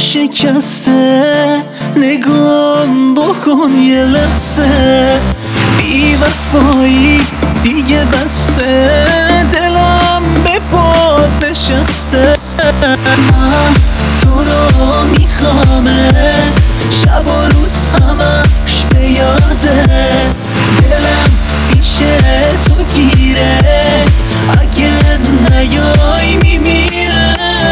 شکسته نگام بکن یه لحظه، بی وفایی دیگه بسته، دلم به پات نشسته. من تو رو میخوامه، شب و روز همش به یاده، دلم پیش تو گیره، اگه نیای میمیره.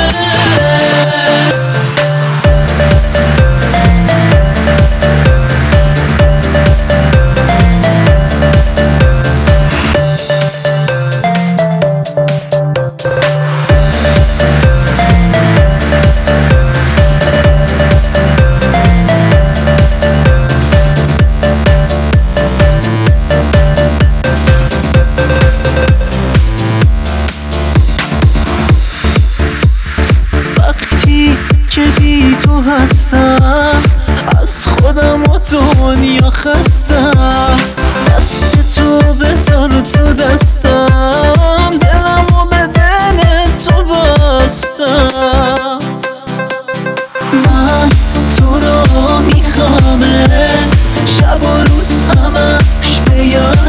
که بی تو هستم، از خودم و دنیا خستم، دست تو بذار تو دستم، دلم و بدن تو بستم. من تو رو میخوامه، شب و روز همش به یاد